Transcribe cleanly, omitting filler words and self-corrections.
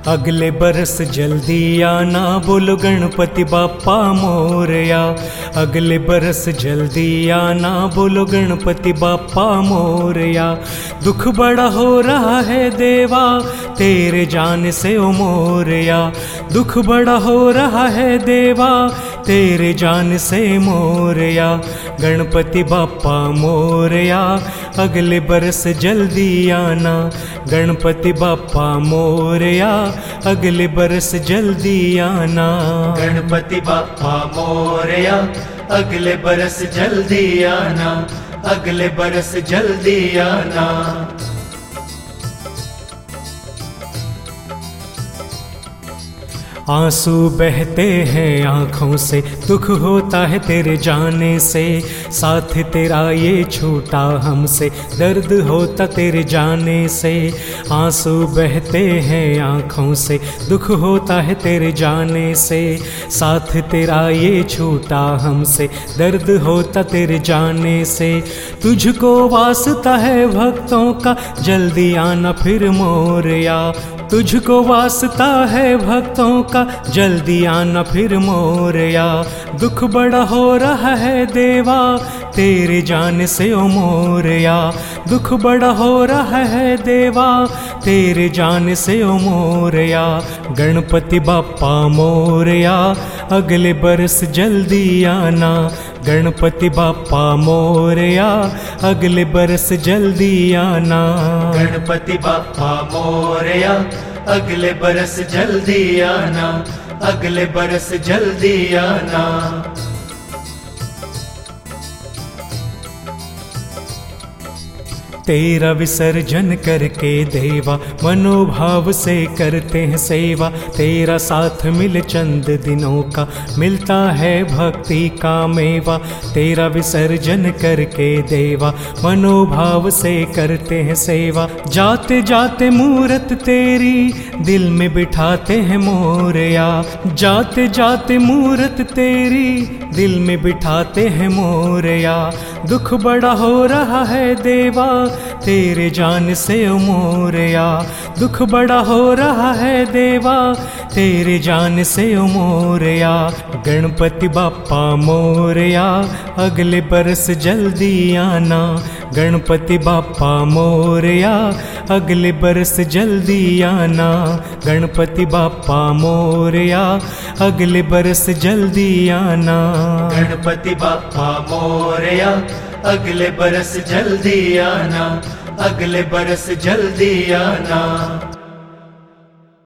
अगले बरस जल्दी आना, बोलो गणपति बाप्पा मोरया। अगले बरस जल्दी आना, बोलो गणपति बाप्पा मोरया। दुख बड़ा हो रहा है देवा, तेरे जाने से ओ मोरया। दुख बड़ा हो रहा है देवा, तेरे जान से मोरया। गणपति बाप्पा मोरया, अगले बरस जल्दी आना। गणपति बाप्पा मोरया, अगले बरस जल्दी आना। गणपति बाप्पा मोरया, अगले बरस जल्दी आना। अगले बरस जल्दी आना। आंसू बहते हैं आँखों से, दुख होता है तेरे जाने से। साथ तेरा ये छूटा हमसे, दर्द होता तेरे जाने से। आंसू बहते हैं आँखों से, दुख होता है तेरे जाने से। साथ तेरा ये छूटा हमसे, दर्द होता तेरे जाने से। तुझको वास्ता है भक्तों का, जल्दी आना फिर मोरया। तुझको वास्ता है भक्तों का, जल्दी आना फिर मोरया। दुख बड़ा हो रहा है देवा, तेरे जाने से ओ मोरया। दुख बड़ा हो रहा है देवा, तेरे जाने से ओ मोरया। गणपति बाप्पा मोरया, अगले बरस जल्दी आना। गणपति बाप्पा मोरया, अगले बरस जल्दी आना। गणपति बाप्पा मोरया, अगले बरस जल्दी आना। अगले बरस जल्दी आना। तेरा विसर्जन करके देवा, मनोभाव से करते हैं सेवा। तेरा साथ मिले चंद दिनों का, मिलता है भक्ति का मेवा। तेरा विसर्जन करके देवा, मनोभाव से करते हैं सेवा। जाते जाते मूरत तेरी, दिल में बिठाते हैं मोरया। जाते जाते मूरत तेरी, दिल में बिठाते हैं मोरया। दुख बड़ा हो रहा है देवा, तेरे जान से ओ मोरया। दुख बड़ा हो रहा है देवा, तेरे जान से ओ मोरया। गणपति बाप्पा मोरया, अगले बरस जल्दी आना। गणपति बाप्पा मोरया, अगले बरस जल्दी आना। गणपति बाप्पा मोरया, अगले बरस जल्दी आना। गणपति बाप्पा मोरया, अगले बरस जल्दी आना। अगले बरस जल्दी आना।